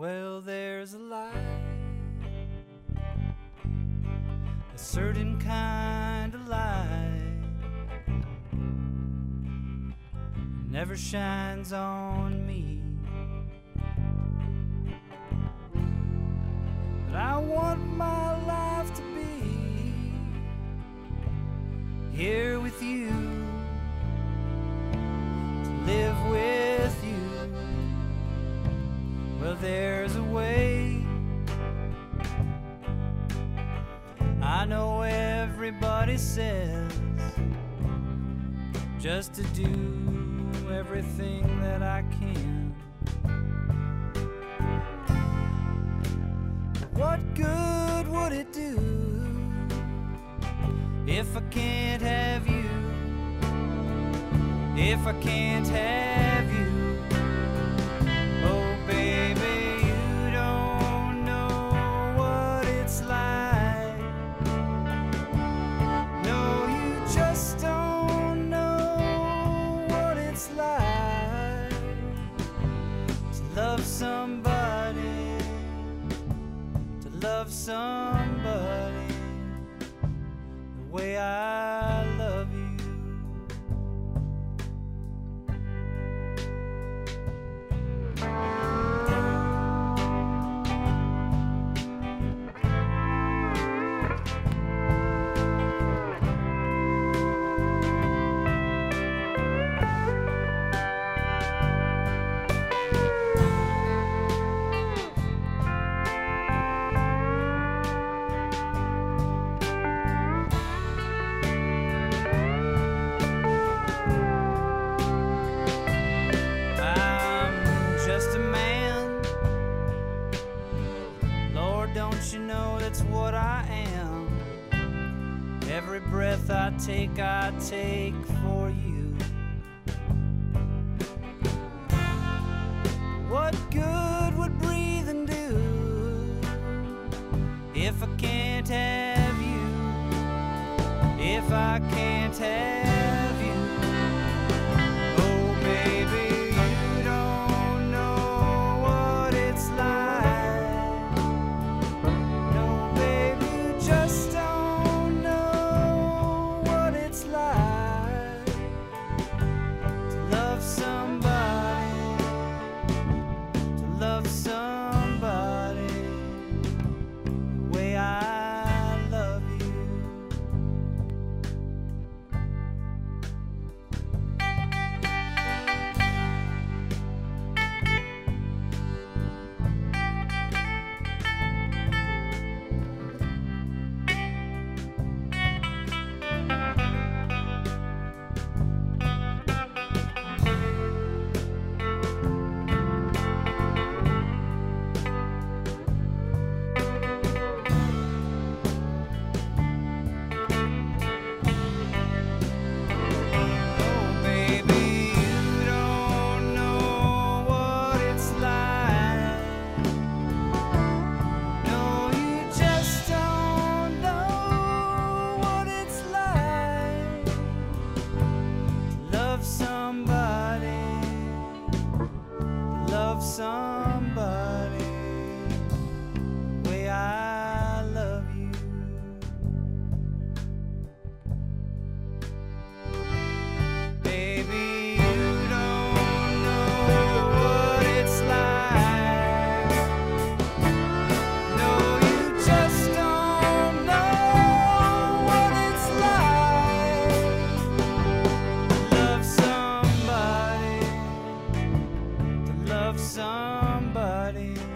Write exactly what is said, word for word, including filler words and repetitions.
Well, there's a light, a certain kind of light, never shines on me. But I want my life to be here with you, to live with you. Well, there's a way. I know everybody says just to do everything that I can. But what good would it do if I can't have you? If I can't have you? Oh baby, you don't know what it's like. No, you just don't know what it's like to love somebody, to love somebody the way I love you. Don't you know that's what I am? Every breath I take, I take for you. What good would breathing do if I can't have you? If I can't have you? Oh baby, you don't know what it's like. Love somebody the way I love you. Love somebody the way I love you. Baby, you don't know what it's like. No, you just don't know what it's like to love somebody, to love somebody